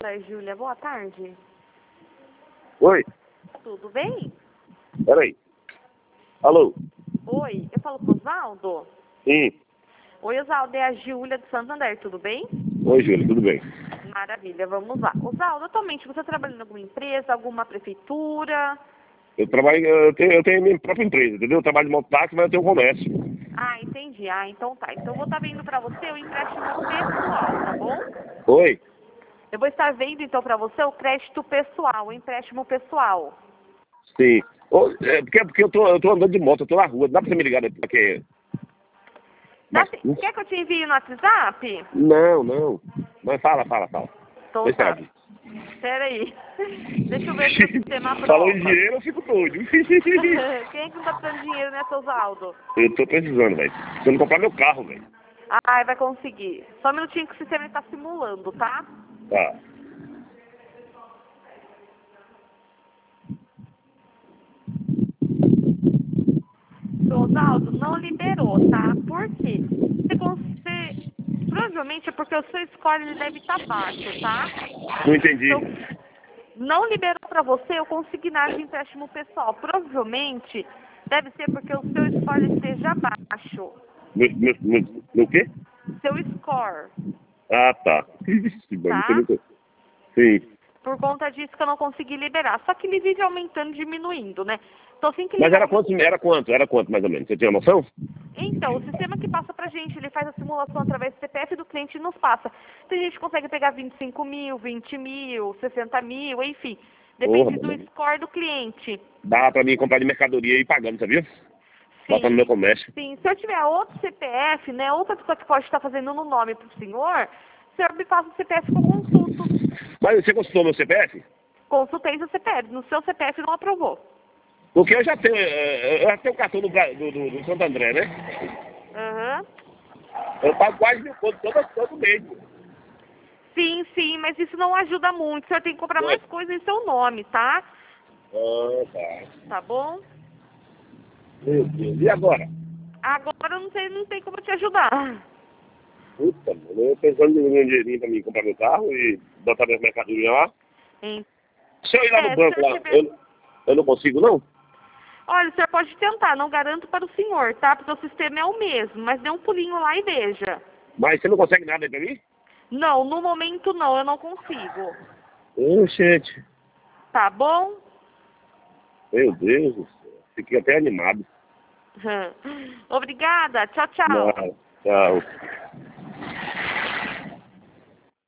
Oi, Júlia, boa tarde. Oi, Tudo bem? peraí. Alô? Oi, eu falo com o Osvaldo? Sim. Oi, Osvaldo, é a Júlia do Santander, tudo bem? Oi, Júlia, tudo bem? Maravilha, vamos lá. Osvaldo, atualmente você trabalha em alguma empresa, alguma prefeitura? Eu tenho a minha própria empresa, entendeu? Eu trabalho de mototáxi, mas eu tenho um comércio. Ah, entendi. Ah, então tá. Então eu vou estar vendo pra você o empréstimo pessoal, tá bom? Oi? Eu vou estar vendo então pra você o crédito pessoal, o empréstimo pessoal. Sim. Porque eu tô andando de moto, eu tô na rua. Dá pra você me ligar daqui? Mas, Quer que eu te envie no WhatsApp? não. Mas fala. Então Deixa tá. eu Espera aí. Deixa eu ver se o sistema Falou em aprova. dinheiro, eu fico doido. Quem é que não tá precisando de dinheiro, né, seu Osvaldo? Eu tô precisando, velho. Precisando comprar meu carro, velho. Ai, vai conseguir. Só um minutinho que o sistema está simulando, tá? Tá. Seu Osvaldo, não liberou, tá? Por quê? Provavelmente é porque o seu score ele deve estar baixo, tá? Não entendi. Então, não liberou para você o consignar de empréstimo pessoal. Provavelmente deve ser porque o seu score esteja baixo. Meu quê? Seu score, Ah, tá. Ixi, mano, você tá? nunca... Sim. Por conta disso que eu não consegui liberar. Só que ele vive aumentando, diminuindo, né? Então assim que ele Mas era aumenta. quanto, mais ou menos? Você tinha noção? Então, o sistema que passa pra gente, ele faz a simulação através do CPF do cliente e nos passa. Então a gente consegue pegar 25 mil, 20 mil, 60 mil, enfim. Porra, Depende do mano. score do cliente. Dá pra mim comprar de mercadoria e ir pagando, sabia? Bota no meu Sim, comércio. sim. Se eu tiver outro CPF, né, outra pessoa que pode estar fazendo no nome pro senhor, o senhor me passa o CPF que eu consulto. Mas você consultou meu CPF? Consultei seu CPF. No seu CPF não aprovou. Porque eu já tenho o cartão do Santo André, né? Aham. Eu pago quase 1.000 conto todo mês. Sim, sim, mas isso não ajuda muito. O senhor tem que comprar É. mais coisas em seu nome, tá? Ah, tá. Tá bom? Meu Deus. E agora? Agora eu não sei como te ajudar. Puta, mano. Eu pensando em ganhar um dinheirinho pra mim comprar meu carro e botar minhas mercadorias lá. Hein? Se eu ir lá no Se o banco senhor lá, tiver... eu não consigo, não? Olha, o senhor pode tentar, não garanto para o senhor, tá? Porque o sistema é o mesmo, mas dê um pulinho lá e veja. Mas você não consegue nada aí pra mim? Não, no momento não, eu não consigo. Gente. Tá bom? Meu Deus do céu. Fiquei até animado. Obrigada, tchau, tchau. Não, tchau.